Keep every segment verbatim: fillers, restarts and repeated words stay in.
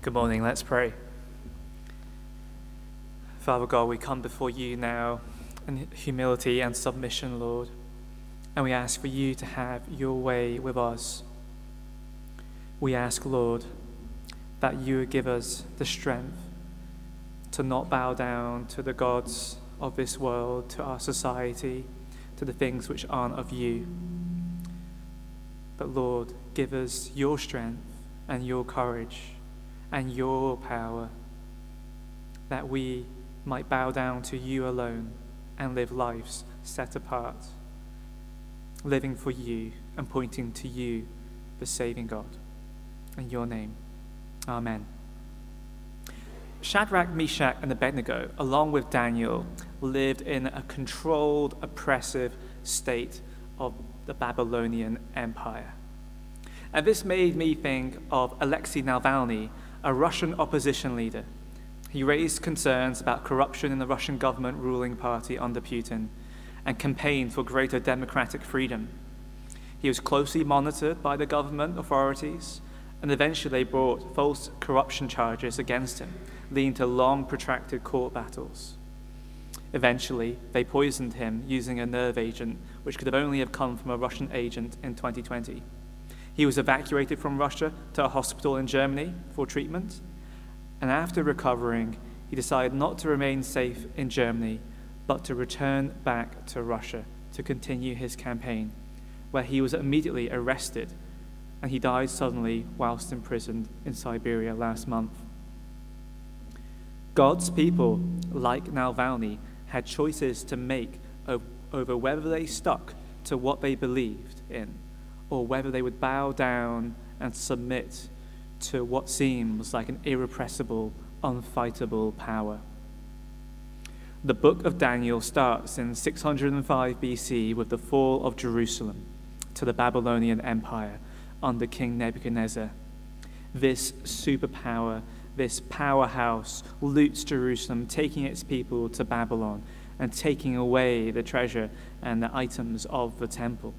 Good morning, let's pray. Father God, we come before you now in humility and submission, Lord, and we ask for you to have your way with us. We ask, Lord, that you would give us the strength to not bow down to the gods of this world, to our society, to the things which aren't of you. But Lord, give us your strength and your courage and your power, that we might bow down to you alone and live lives set apart, living for you and pointing to you, the saving God. In your name, amen. Shadrach, Meshach, and Abednego, along with Daniel, lived in a controlled, oppressive state of the Babylonian Empire. And this made me think of Alexei Navalny, a Russian opposition leader. He raised concerns about corruption in the Russian government ruling party under Putin and campaigned for greater democratic freedom. He was closely monitored by the government authorities, and eventually they brought false corruption charges against him, leading to long, protracted court battles. Eventually, they poisoned him using a nerve agent, which could have only have come from a Russian agent in twenty twenty. He was evacuated from Russia to a hospital in Germany for treatment, and after recovering, he decided not to remain safe in Germany, but to return back to Russia to continue his campaign, where he was immediately arrested, and he died suddenly whilst imprisoned in Siberia last month. God's people, like Navalny, had choices to make over whether they stuck to what they believed in, or whether they would bow down and submit to what seems like an irrepressible, unfightable power. The book of Daniel starts in six hundred five B C with the fall of Jerusalem to the Babylonian Empire under King Nebuchadnezzar. This superpower, this powerhouse, loots Jerusalem, taking its people to Babylon and taking away the treasure and the items of the temple.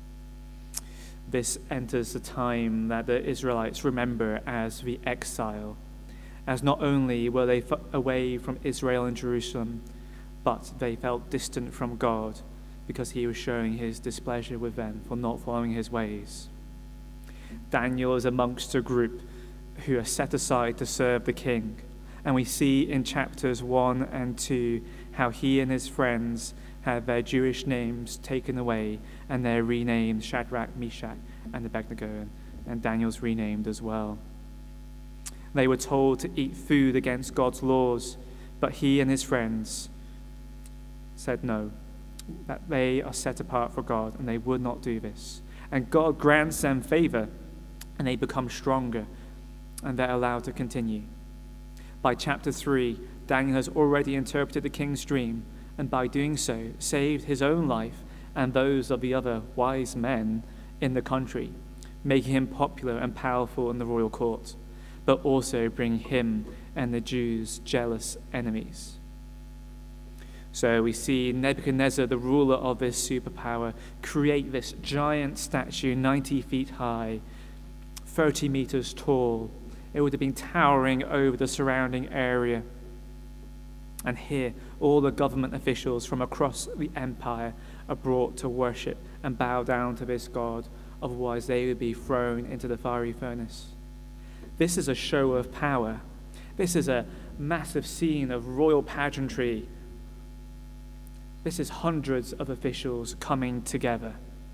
This enters the time that the Israelites remember as the exile, as not only were they f- away from Israel and Jerusalem, but they felt distant from God because he was showing his displeasure with them for not following his ways. Daniel is amongst a group who are set aside to serve the king, and we see in chapters one and two how he and his friends had their Jewish names taken away, and they're renamed Shadrach, Meshach, and Abednego, and Daniel's renamed as well. They were told to eat food against God's laws, but he and his friends said no, that they are set apart for God, and they would not do this. And God grants them favor, and they become stronger, and they're allowed to continue. By chapter three, Daniel has already interpreted the king's dream, and by doing so, saved his own life and those of the other wise men in the country, making him popular and powerful in the royal court, but also bring him and the Jews jealous enemies. So we see Nebuchadnezzar, the ruler of this superpower, create this giant statue ninety feet high, thirty meters tall. It would have been towering over the surrounding area. And here, all the government officials from across the empire are brought to worship and bow down to this god, otherwise they would be thrown into the fiery furnace. This is a show of power. This is a massive scene of royal pageantry. This is hundreds of officials coming together.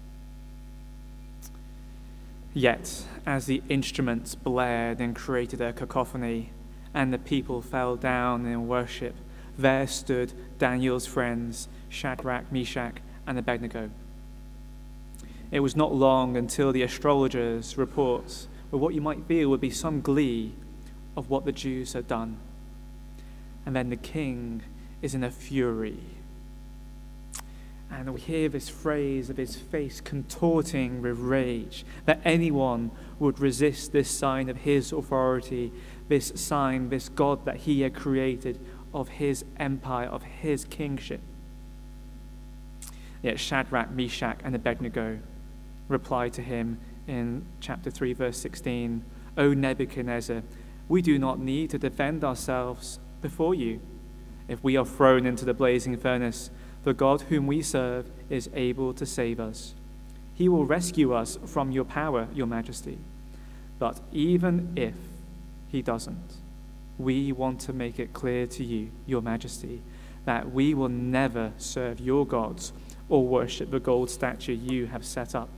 Yet, as the instruments blared and created a cacophony, and the people fell down in worship, there stood Daniel's friends, Shadrach, Meshach, and Abednego. It was not long until the astrologers' reports were what you might feel would be some glee of what the Jews had done. And then the king is in a fury. And we hear this phrase of his face contorting with rage, that anyone would resist this sign of his authority, this sign, this God that he had created of his empire, of his kingship. Yet Shadrach, Meshach, and Abednego replied to him in chapter three, verse sixteen, O Nebuchadnezzar, We do not need to defend ourselves before you. If we are thrown into the blazing furnace, the God whom we serve is able to save us. He will rescue us from your power, your majesty. But even if he doesn't, we want to make it clear to you, your majesty, that we will never serve your gods or worship the gold statue you have set up.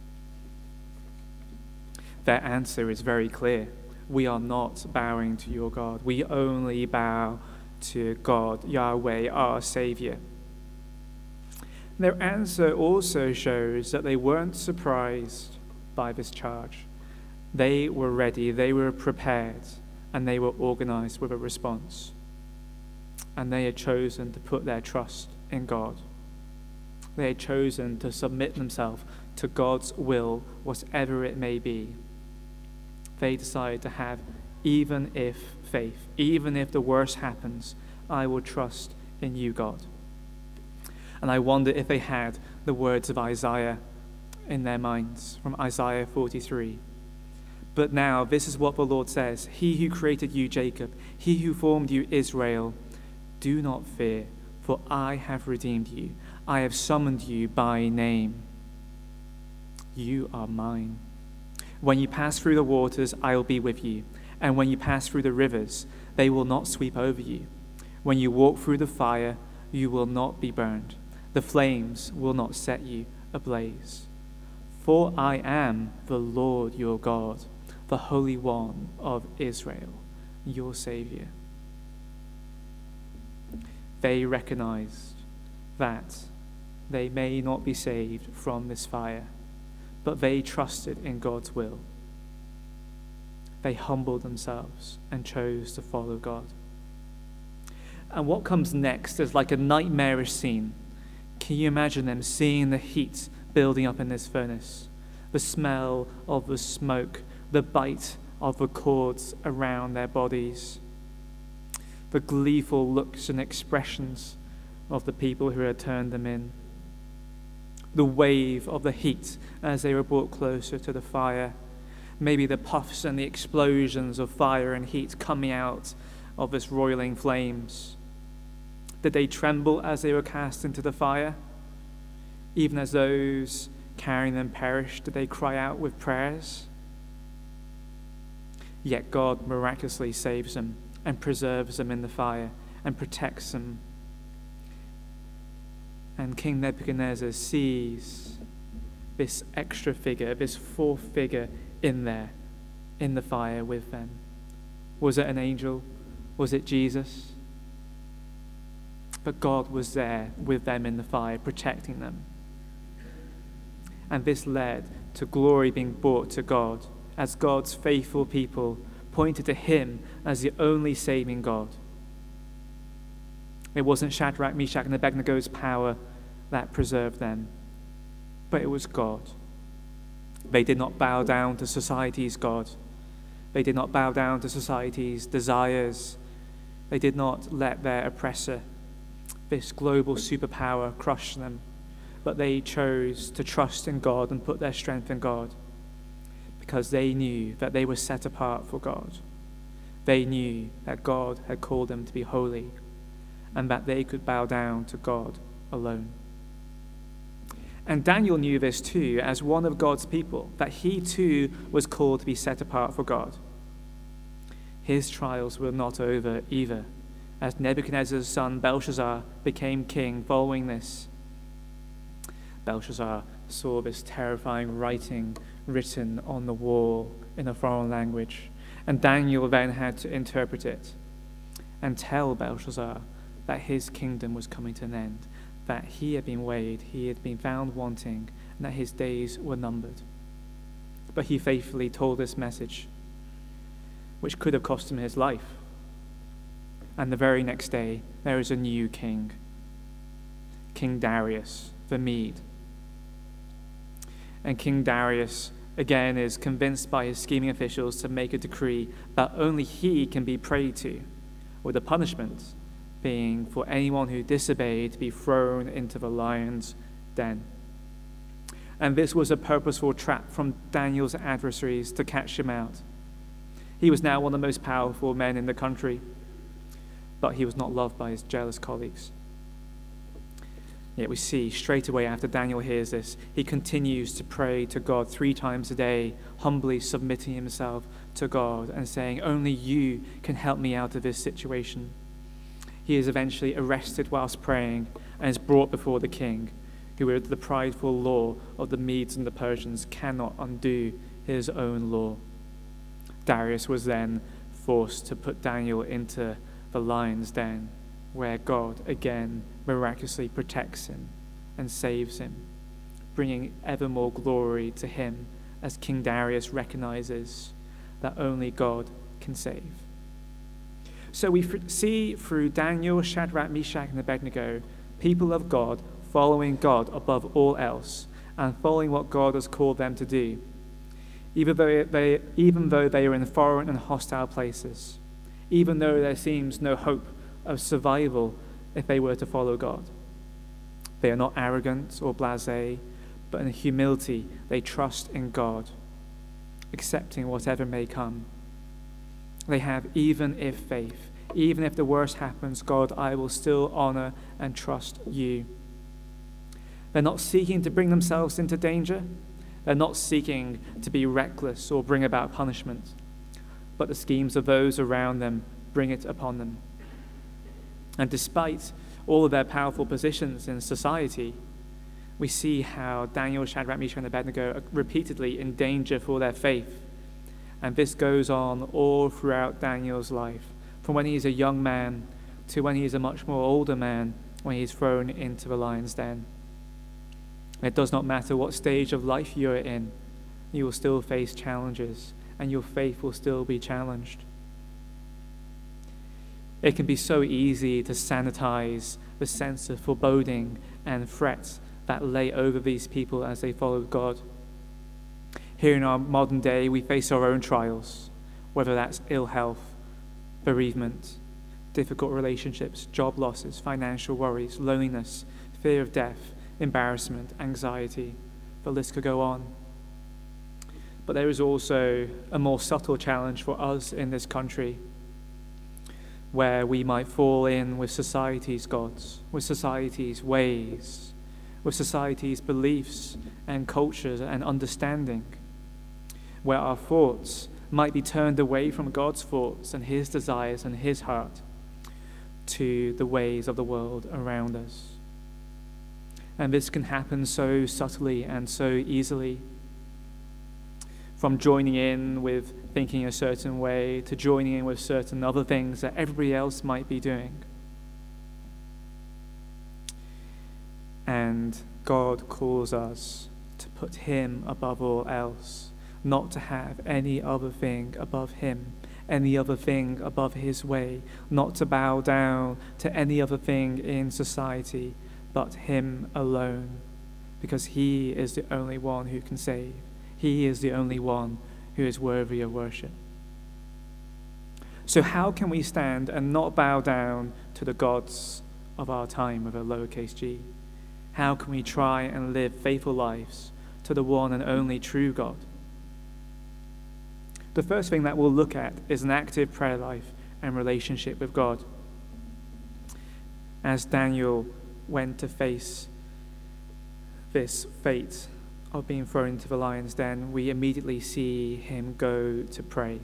Their answer is very clear. We are not bowing to your God. We only bow to God, Yahweh, our Savior. Their answer also shows that they weren't surprised by this charge. They were ready, they were prepared, and they were organized with a response. And they had chosen to put their trust in God. They had chosen to submit themselves to God's will, whatever it may be. They decided to have even if faith, even if the worst happens, I will trust in you, God. And I wonder if they had the words of Isaiah in their minds, from Isaiah forty-three. But now this is what the Lord says, He who created you, Jacob, He who formed you, Israel, do not fear, for I have redeemed you. I have summoned you by name. You are mine. When you pass through the waters, I will be with you. And when you pass through the rivers, they will not sweep over you. When you walk through the fire, you will not be burned. The flames will not set you ablaze. For I am the Lord your God, the Holy One of Israel, your Savior. They recognized that they may not be saved from this fire, but they trusted in God's will. They humbled themselves and chose to follow God. And what comes next is like a nightmarish scene. Can you imagine them seeing the heat building up in this furnace? The smell of the smoke, the bite of the cords around their bodies, the gleeful looks and expressions of the people who had turned them in, the wave of the heat as they were brought closer to the fire, maybe the puffs and the explosions of fire and heat coming out of this roiling flames. Did they tremble as they were cast into the fire? Even as those carrying them perished, did they cry out with prayers? Yet God miraculously saves them and preserves them in the fire and protects them. And King Nebuchadnezzar sees this extra figure, this fourth figure in there, in the fire with them. Was it an angel? Was it Jesus? But God was there with them in the fire, protecting them. And this led to glory being brought to God, as God's faithful people pointed to Him as the only saving God. It wasn't Shadrach, Meshach, and Abednego's power that preserved them, but it was God. They did not bow down to society's God. They did not bow down to society's desires. They did not let their oppressor, this global superpower, crush them, but they chose to trust in God and put their strength in God because they knew that they were set apart for God. They knew that God had called them to be holy and that they could bow down to God alone. And Daniel knew this too, as one of God's people, that he too was called to be set apart for God. His trials were not over either, as Nebuchadnezzar's son Belshazzar became king following this. Belshazzar saw this terrifying writing written on the wall in a foreign language, and Daniel then had to interpret it and tell Belshazzar that his kingdom was coming to an end, that he had been weighed, he had been found wanting, and that his days were numbered. But he faithfully told this message, which could have cost him his life. And the very next day, there is a new king, King Darius the Mede. And King Darius, again, is convinced by his scheming officials to make a decree that only he can be prayed to, with the punishment being for anyone who disobeyed to be thrown into the lion's den. And this was a purposeful trap from Daniel's adversaries to catch him out. He was now one of the most powerful men in the country, but he was not loved by his jealous colleagues. Yet we see straight away after Daniel hears this, he continues to pray to God three times a day, humbly submitting himself to God and saying, only you can help me out of this situation. He is eventually arrested whilst praying and is brought before the king, who with the prideful law of the Medes and the Persians cannot undo his own law. Darius was then forced to put Daniel into the lion's den, where God again miraculously protects him and saves him, bringing ever more glory to him as King Darius recognizes that only God can save. So we f- see through Daniel, Shadrach, Meshach, and Abednego, people of God following God above all else and following what God has called them to do, even though they, even though they are in foreign and hostile places, even though there seems no hope of survival if they were to follow God. They are not arrogant or blasé, but in humility they trust in God, accepting whatever may come. They have even if faith. Even if the worst happens, God, I will still honor and trust you. They're not seeking to bring themselves into danger. They're not seeking to be reckless or bring about punishment, but the schemes of those around them bring it upon them. And despite all of their powerful positions in society, we see how Daniel, Shadrach, Meshach, and Abednego are repeatedly in danger for their faith. And this goes on all throughout Daniel's life, from when he's a young man to when he's a much more older man, when he's thrown into the lion's den. It does not matter what stage of life you're in, you will still face challenges, and your faith will still be challenged. It can be so easy to sanitize the sense of foreboding and threat that lay over these people as they followed God. Here in our modern day, we face our own trials, whether that's ill health, bereavement, difficult relationships, job losses, financial worries, loneliness, fear of death, embarrassment, anxiety. The list could go on. But there is also a more subtle challenge for us in this country, where we might fall in with society's gods, with society's ways, with society's beliefs and cultures and understanding, where our thoughts might be turned away from God's thoughts and his desires and his heart to the ways of the world around us. And this can happen so subtly and so easily, from joining in with thinking a certain way to joining in with certain other things that everybody else might be doing. And God calls us to put him above all else, not to have any other thing above him, any other thing above his way, not to bow down to any other thing in society, but him alone, because he is the only one who can save. He is the only one who is worthy of worship. So how can we stand and not bow down to the gods of our time with a lowercase g? How can we try and live faithful lives to the one and only true God? The first thing that we'll look at is an active prayer life and relationship with God. As Daniel went to face this fate of being thrown into the lion's den, we immediately see him go to pray.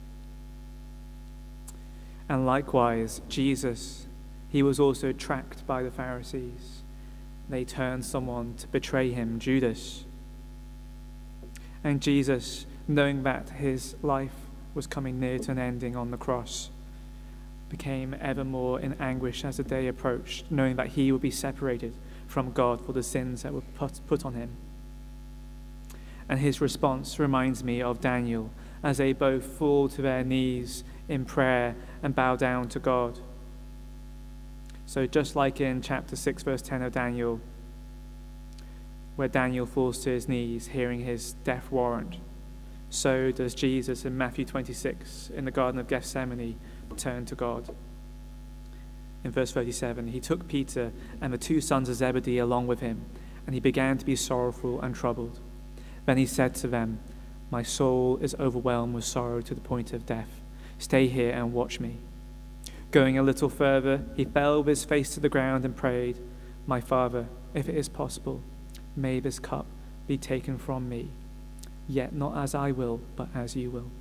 And likewise, Jesus, he was also tracked by the Pharisees. They turned someone to betray him, Judas. And Jesus, knowing that his life was coming near to an ending on the cross, became ever more in anguish as the day approached, knowing that he would be separated from God for the sins that were put, put on him. And his response reminds me of Daniel, as they both fall to their knees in prayer and bow down to God. So just like in chapter six, verse ten of Daniel, where Daniel falls to his knees, hearing his death warrant, so does Jesus in Matthew twenty-six, in the Garden of Gethsemane, turn to God. In verse thirty-seven, he took Peter and the two sons of Zebedee along with him, and he began to be sorrowful and troubled. Then he said to them, My soul is overwhelmed with sorrow to the point of death. Stay here and watch me." Going a little further, he fell with his face to the ground and prayed, "My Father, if it is possible, may this cup be taken from me, yet not as I will, but as you will."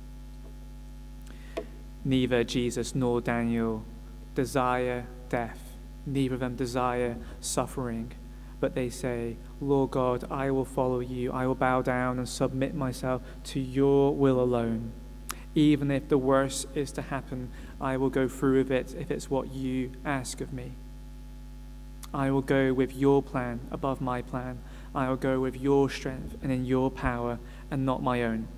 Neither Jesus nor Daniel desire death. Neither of them desire suffering. But they say, "Lord God, I will follow you. I will bow down and submit myself to your will alone. Even if the worst is to happen, I will go through with it if it's what you ask of me. I will go with your plan above my plan. I will go with your strength and in your power and not my own."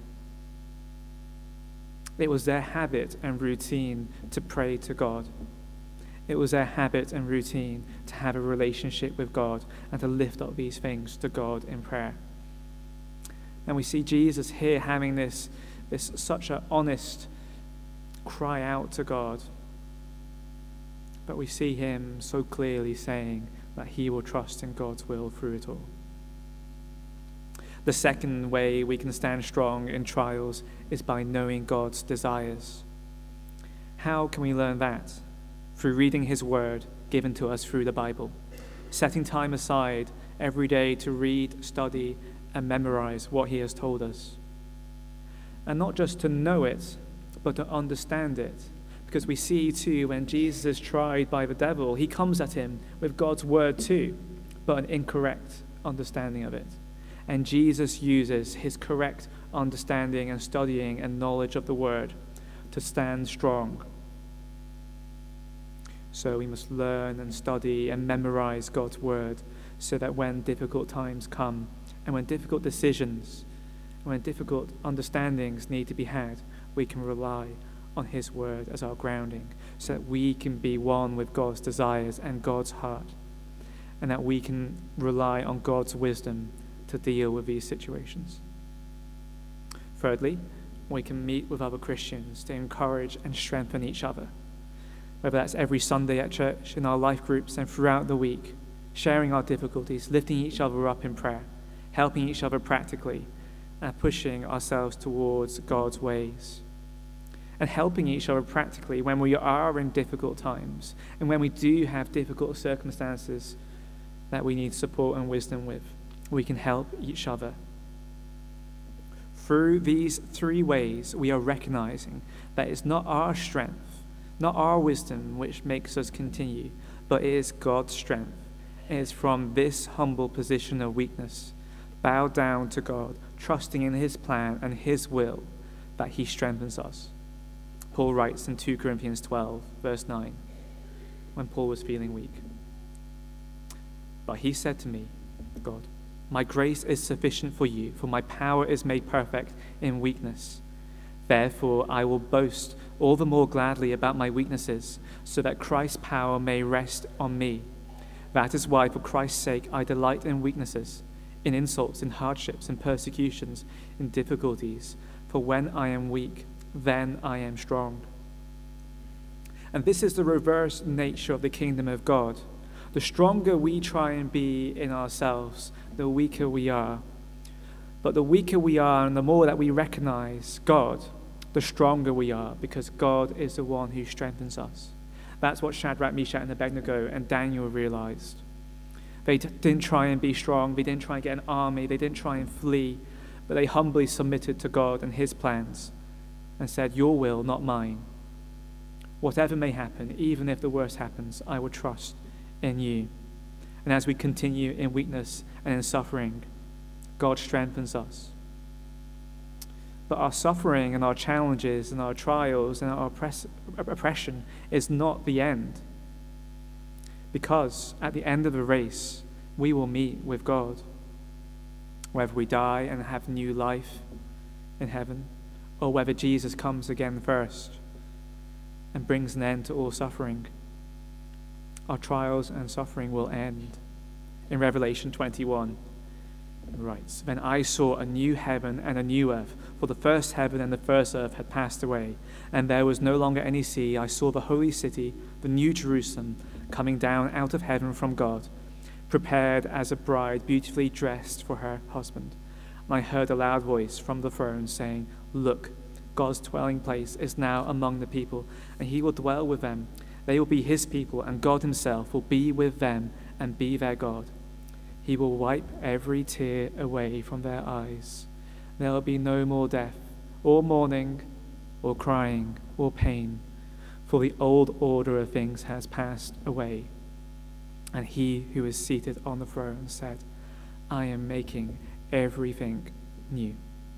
It was their habit and routine to pray to God. It was their habit and routine to have a relationship with God and to lift up these things to God in prayer. And we see Jesus here having this, this such an honest cry out to God. But we see him so clearly saying that he will trust in God's will through it all. The second way we can stand strong in trials is by knowing God's desires. How can we learn that? Through reading his word given to us through the Bible, setting time aside every day to read, study, and memorize what he has told us. And not just to know it, but to understand it. Because we see too, when Jesus is tried by the devil, he comes at him with God's word too, but an incorrect understanding of it. And Jesus uses his correct understanding and studying and knowledge of the word to stand strong. So we must learn and study and memorize God's word so that when difficult times come and when difficult decisions and when difficult understandings need to be had, we can rely on his word as our grounding so that we can be one with God's desires and God's heart, and that we can rely on God's wisdom to deal with these situations. Thirdly, we can meet with other Christians to encourage and strengthen each other, whether that's every Sunday at church, in our life groups, and throughout the week, sharing our difficulties, lifting each other up in prayer, helping each other practically, and pushing ourselves towards God's ways, and helping each other practically when we are in difficult times and when we do have difficult circumstances that we need support and wisdom with. We can help each other. Through these three ways, we are recognizing that it's not our strength, not our wisdom which makes us continue, but it is God's strength. It is from this humble position of weakness, bowed down to God, trusting in his plan and his will, that he strengthens us. Paul writes in Second Corinthians twelve, verse nine, when Paul was feeling weak. "But he said to me," God, "My grace is sufficient for you, for my power is made perfect in weakness. Therefore I will boast all the more gladly about my weaknesses, so that Christ's power may rest on me. That is why, for Christ's sake, I delight in weaknesses, in insults, in hardships, in persecutions, in difficulties. For when I am weak, then I am strong." And this is the reverse nature of the kingdom of God. The stronger we try and be in ourselves, the weaker we are. But the weaker we are and the more that we recognize God, the stronger we are, because God is the one who strengthens us. That's what Shadrach, Meshach, and Abednego and Daniel realized. They d- didn't try and be strong. They didn't try and get an army. They didn't try and flee. But they humbly submitted to God and his plans and said, "Your will, not mine. Whatever may happen, even if the worst happens, I will trust in you." And as we continue in weakness and in suffering, God strengthens us. But our suffering and our challenges and our trials and our oppress- oppression is not the end. Because at the end of the race, we will meet with God. Whether we die and have new life in heaven, or whether Jesus comes again first and brings an end to all suffering, our trials and suffering will end. In Revelation twenty-one, it writes, "Then I saw a new heaven and a new earth, for the first heaven and the first earth had passed away, and there was no longer any sea. I saw the holy city, the new Jerusalem, coming down out of heaven from God, prepared as a bride beautifully dressed for her husband. And I heard a loud voice from the throne saying, "Look, God's dwelling place is now among the people, and he will dwell with them. They will be his people, and God himself will be with them and be their God. He will wipe every tear away from their eyes. There will be no more death, or mourning, or crying, or pain, for the old order of things has passed away." And he who is seated on the throne said, "I am making everything new."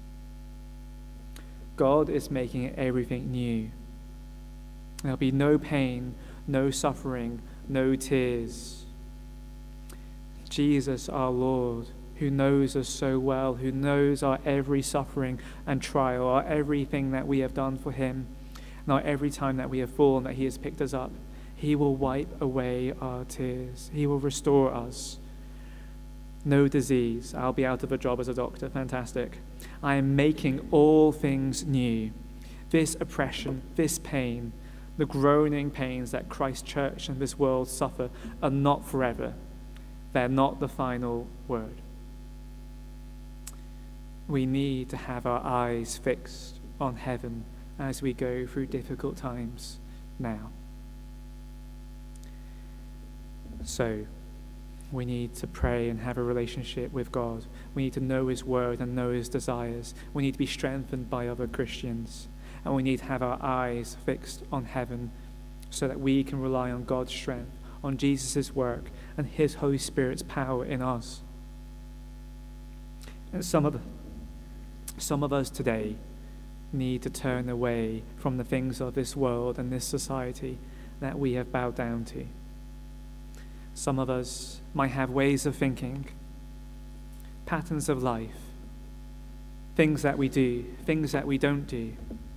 God is making everything new. There'll be no pain, no suffering, no tears. Jesus, our Lord, who knows us so well, who knows our every suffering and trial, our everything that we have done for him, and our every time that we have fallen, that he has picked us up, he will wipe away our tears. He will restore us. No disease. I'll be out of a job as a doctor. Fantastic. I am making all things new. This oppression, this pain, the groaning pains that Christ's church and this world suffer are not forever. They're not the final word. We need to have our eyes fixed on heaven as we go through difficult times now. So, we need to pray and have a relationship with God. We need to know his word and know his desires. We need to be strengthened by other Christians. And we need to have our eyes fixed on heaven so that we can rely on God's strength, on Jesus' work, and his Holy Spirit's power in us. And some of, some of us today need to turn away from the things of this world and this society that we have bowed down to. Some of us might have ways of thinking, patterns of life, things that we do, things that we don't do,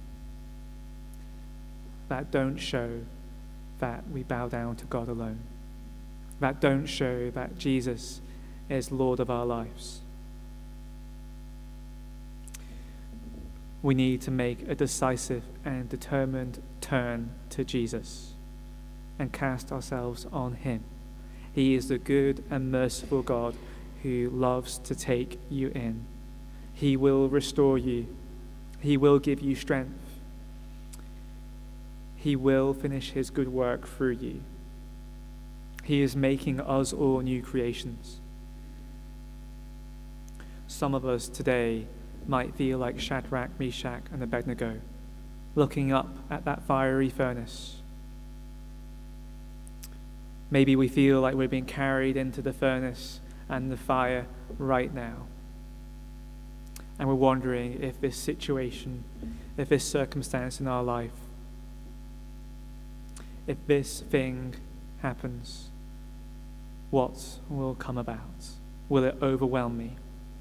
that don't show that we bow down to God alone, that don't show that Jesus is Lord of our lives. We need to make a decisive and determined turn to Jesus and cast ourselves on him. He is the good and merciful God who loves to take you in. He will restore you. He will give you strength. He will finish his good work through you. He is making us all new creations. Some of us today might feel like Shadrach, Meshach, and Abednego, looking up at that fiery furnace. Maybe we feel like we're being carried into the furnace and the fire right now. And we're wondering if this situation, if this circumstance in our life, if this thing happens, what will come about? Will it overwhelm me?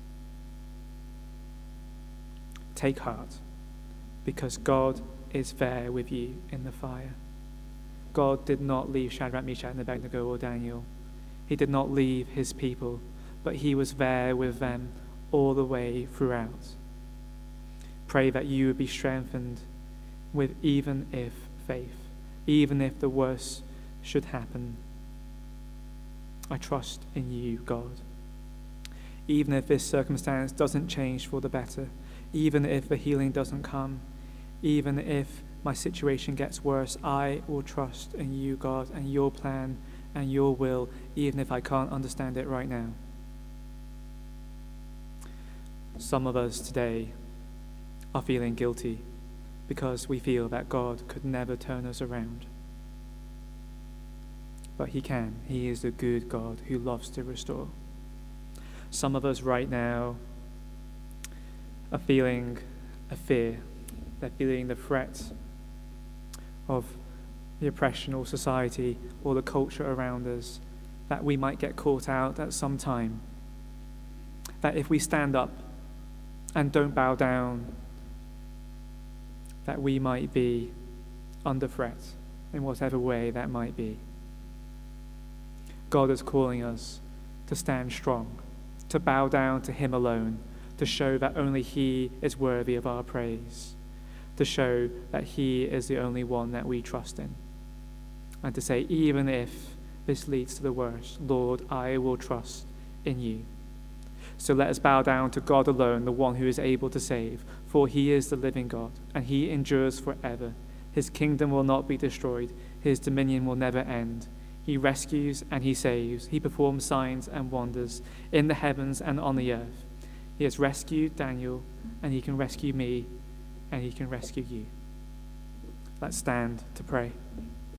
Take heart, because God is there with you in the fire. God did not leave Shadrach, Meshach, and Abednego or Daniel. He did not leave his people, but he was there with them all the way throughout. Pray that you would be strengthened with even if faith, even if the worst should happen. I trust in you, God. Even if this circumstance doesn't change for the better, even if the healing doesn't come, even if my situation gets worse, I will trust in you, God, and your plan and your will, even if I can't understand it right now. Some of us today are feeling guilty because we feel that God could never turn us around. But he can. He is the good God who loves to restore. Some of us right now are feeling a fear. They're feeling the threat of the oppression or society or the culture around us, that we might get caught out at some time. That if we stand up and don't bow down, that we might be under threat in whatever way that might be. God is calling us to stand strong, to bow down to him alone, to show that only he is worthy of our praise, to show that he is the only one that we trust in, and to say, even if this leads to the worst, Lord, I will trust in you. So let us bow down to God alone, the one who is able to save, for he is the living God, and he endures forever. His kingdom will not be destroyed. His dominion will never end. He rescues and he saves. He performs signs and wonders in the heavens and on the earth. He has rescued Daniel, and he can rescue me, and he can rescue you. Let's stand to pray.